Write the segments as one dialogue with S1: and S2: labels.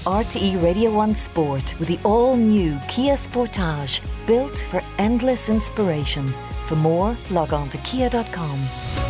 S1: RTE Radio 1 Sport with the all-new Kia Sportage, built for endless inspiration. For more, log on to kia.com.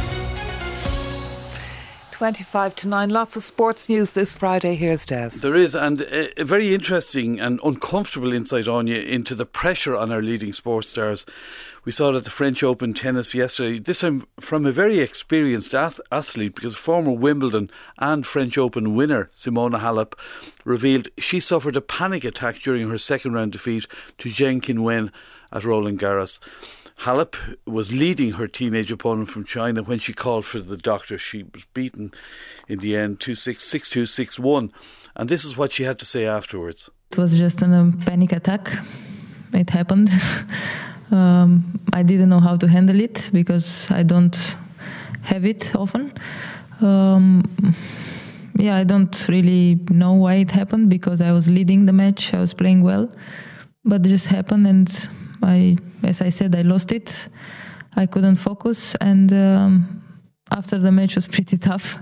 S2: 25 to 9, lots of sports news this Friday. Here's Des.
S3: There is, and a very interesting and uncomfortable insight on you into the pressure on our leading sports stars. We saw it at the French Open tennis yesterday, this time from a very experienced athlete, because former Wimbledon and French Open winner Simona Halep revealed she suffered a panic attack during her second round defeat to Zheng Qinwen at Roland Garros. Halep was leading her teenage opponent from China when she called for the doctor. She was beaten in the end 2-6, 6-2, 6-1. And this is what she had to say afterwards.
S4: It was just a panic attack. It happened. I didn't know how to handle it because I don't have it often. I don't really know why it happened because I was leading the match. I was playing well. But it just happened and as I said, I lost it. I couldn't focus, and after the match was pretty tough.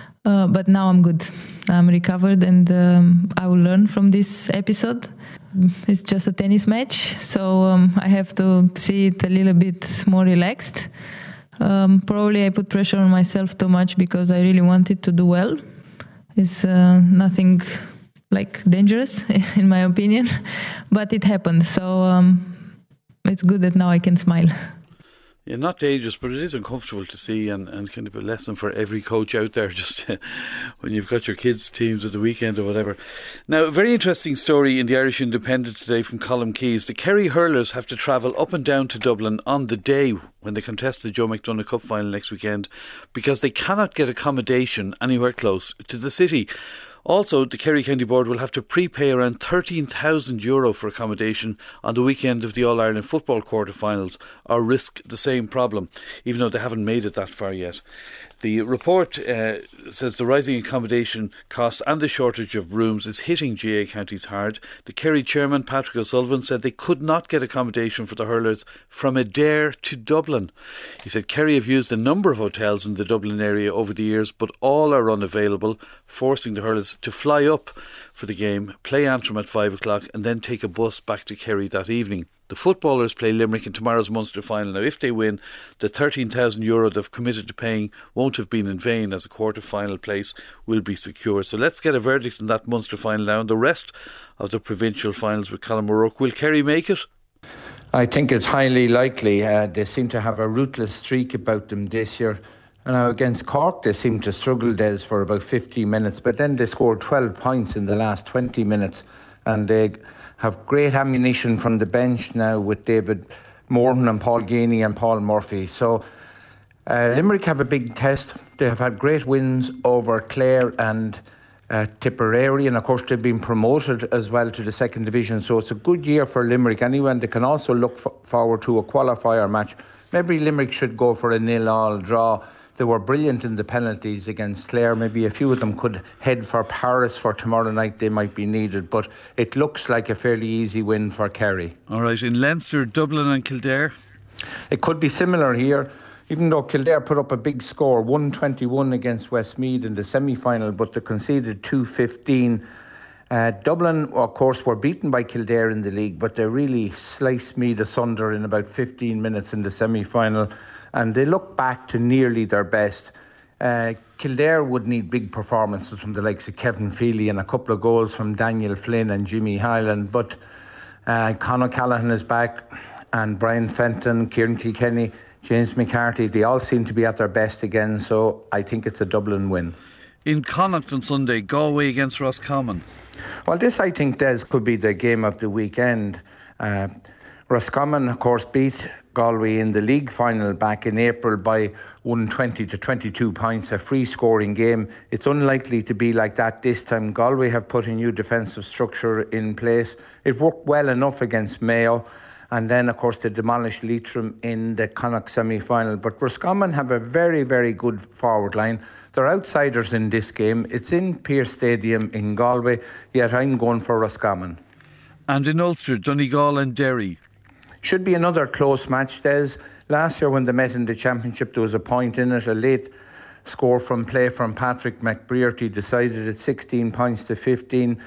S4: But now I'm good. I'm recovered, and I will learn from this episode. It's just a tennis match, so I have to see it a little bit more relaxed. Probably I put pressure on myself too much because I really wanted to do well. It's nothing like dangerous, in my opinion, but it happened. So it's good that now I can smile.
S3: Yeah, not dangerous, but it is uncomfortable to see, and kind of a lesson for every coach out there, just when you've got your kids' teams at the weekend or whatever. Now, a very interesting story in the Irish Independent today from Colm Keys. The Kerry hurlers have to travel up and down to Dublin on the day when they contest the Joe McDonagh Cup final next weekend because they cannot get accommodation anywhere close to the city. Also, the Kerry County Board will have to prepay around €13,000 for accommodation on the weekend of the All-Ireland football quarter-finals, or risk the same problem, even though they haven't made it that far yet. The report says the rising accommodation costs and the shortage of rooms is hitting GA counties hard. The Kerry chairman, Patrick O'Sullivan, said they could not get accommodation for the hurlers from Adare to Dublin. He said Kerry have used a number of hotels in the Dublin area over the years, but all are unavailable, forcing the hurlers to fly up for the game, play Antrim at 5 o'clock and then take a bus back to Kerry that evening. The footballers play Limerick in tomorrow's Munster final. Now, if they win, the €13,000 they've committed to paying won't have been in vain, as a quarter-final place will be secured. So let's get a verdict in that Munster final now and the rest of the provincial finals with Colin O'Rourke. Will Kerry make it?
S5: I think it's highly likely. They seem to have a ruthless streak about them this year. Now, against Cork, they seemed to struggle, Des, for about 15 minutes, but then they scored 12 points in the last 20 minutes, and they have great ammunition from the bench now with David Morton and Paul Geaney and Paul Murphy. So Limerick have a big test. They have had great wins over Clare and Tipperary, and of course they've been promoted as well to the second division. So it's a good year for Limerick anyway, and they can also look forward to a qualifier match. Maybe Limerick should go for a 0-0 draw. They were brilliant in the penalties against Clare. Maybe a few of them could head for Paris for tomorrow night. They might be needed. But it looks like a fairly easy win for Kerry.
S3: All right, in Leinster, Dublin and Kildare?
S5: It could be similar here, even though Kildare put up a big score, 121 against Westmeath in the semi-final, but they conceded 2-15. Dublin, of course, were beaten by Kildare in the league, but they really sliced Meath asunder in about 15 minutes in the semi-final. And they look back to nearly their best. Kildare would need big performances from the likes of Kevin Feely and a couple of goals from Daniel Flynn and Jimmy Hyland. But Conor Callaghan is back, and Brian Fenton, Kieran Kilkenny, James McCarthy, they all seem to be at their best again. So I think it's a Dublin win.
S3: In Connacht on Sunday, Galway against Roscommon.
S5: Well, this, I think, Des, could be the game of the weekend. Roscommon, of course, beat Galway in the league final back in April by 120 to 22 points, a free scoring game. It's unlikely to be like that this time. Galway have put a new defensive structure in place. It worked well enough against Mayo, and then of course they demolished Leitrim in the Connacht semi-final. But Roscommon have a very, very good forward line. They're outsiders in this game. It's in Pearse Stadium in Galway, yet I'm going for Roscommon.
S3: And in Ulster, Donegal and Derry.
S5: Should be another close match, Des. Last year when they met in the championship, there was a point in it. A late score from play from Patrick McBrearty decided it 16 points to 15.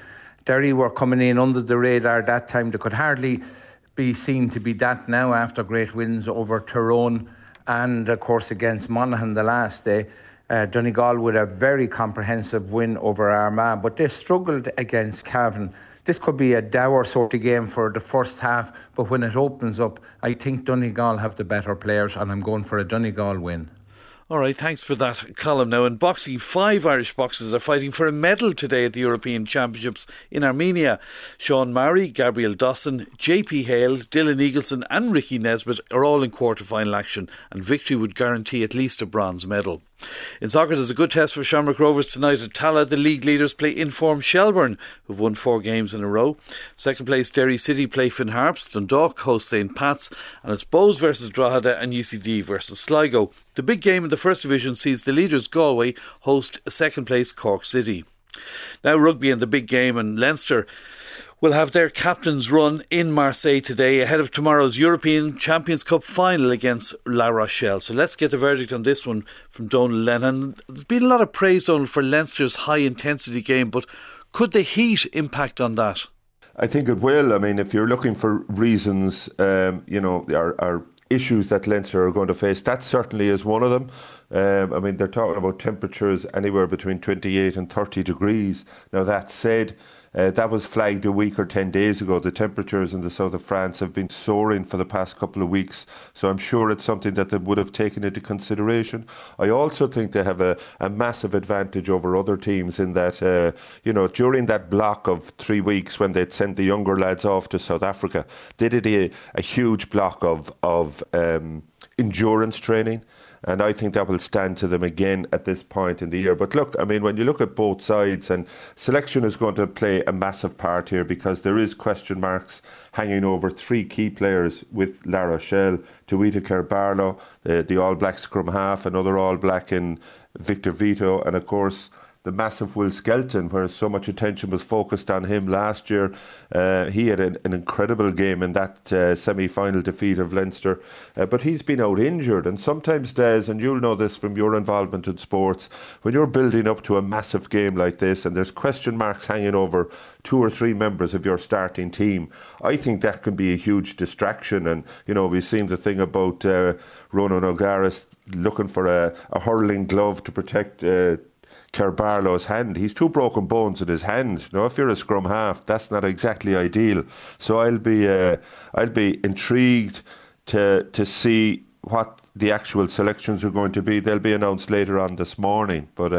S5: Derry were coming in under the radar that time. They could hardly be seen to be that now after great wins over Tyrone and, of course, against Monaghan the last day. Donegal with a very comprehensive win over Armagh, but they struggled against Cavan. This could be a dour sort of game for the first half, but when it opens up, I think Donegal have the better players, and I'm going for a Donegal win.
S3: All right, thanks for that column. Now in boxing, 5 Irish boxers are fighting for a medal today at the European Championships in Armenia. Sean Murray, Gabriel Dawson, JP Hale, Dylan Eagleson and Ricky Nesbitt are all in quarter-final action, and victory would guarantee at least a bronze medal. In soccer, there's a good test for Shamrock Rovers tonight at Tala. The league leaders play in-form Shelbourne, who've won 4 games in a row. Second place Derry City play Finn Harps, Dundalk host St Pat's, and it's Bows versus Drogheda and UCD versus Sligo. The big game in the First Division sees the leaders Galway host second place Cork City. Now rugby and the big game, and Leinster will have their captain's run in Marseille today ahead of tomorrow's European Champions Cup final against La Rochelle. So let's get the verdict on this one from Donald Lennon. There's been a lot of praise, Donald, for Leinster's high intensity game, but could the heat impact on that?
S6: I think it will. I mean, if you're looking for reasons, are issues that Leinster are going to face, that certainly is one of them. I mean, they're talking about temperatures anywhere between 28 and 30 degrees. Now, that said, that was flagged a week or 10 days ago. The temperatures in the south of France have been soaring for the past couple of weeks, so I'm sure it's something that they would have taken into consideration. I also think they have a massive advantage over other teams in that, during that block of 3 weeks when they'd sent the younger lads off to South Africa, they did a huge block of endurance training. And I think that will stand to them again at this point in the year. But look, I mean, when you look at both sides, and selection is going to play a massive part here because there is question marks hanging over 3 key players with La Rochelle: Tuita Clare-Barlow, the All Black scrum half, another All Black in Victor Vito, and of course the massive Will Skelton, where so much attention was focused on him last year. He had an incredible game in that semi-final defeat of Leinster, but he's been out injured. And sometimes, Des, and you'll know this from your involvement in sports, when you're building up to a massive game like this and there's question marks hanging over 2 or 3 members of your starting team, I think that can be a huge distraction. And, we've seen the thing about Ronan O'Gara looking for a hurling glove to protect Clare-Barlow's hand. He's 2 broken bones in his hand. Now, if you're a scrum half, that's not exactly ideal. So I'll be intrigued to see what the actual selections are going to be. They'll be announced later on this morning. But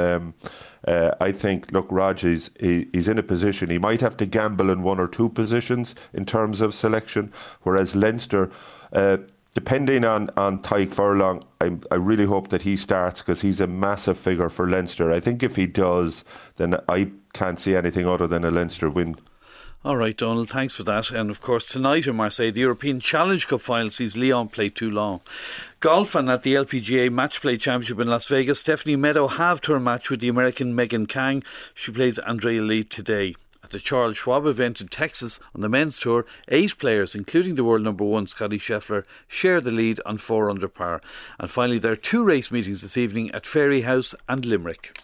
S6: I think, look, Rog, he's in a position. He might have to gamble in 1 or 2 positions in terms of selection, whereas Leinster, depending on Tadhg Furlong, I really hope that he starts because he's a massive figure for Leinster. I think if he does, then I can't see anything other than a Leinster win.
S3: All right, Donald, thanks for that. And of course, tonight in Marseille, the European Challenge Cup final sees Lyon play Toulon. Golf, and at the LPGA Match Play Championship in Las Vegas, Stephanie Meadow halved her match with the American Megan Kang. She plays Andrea Lee today. At the Charles Schwab event in Texas on the men's tour, 8 players, including the world number 1 Scottie Scheffler, share the lead on 4 under par. And finally, there are 2 race meetings this evening at Fairyhouse and Limerick.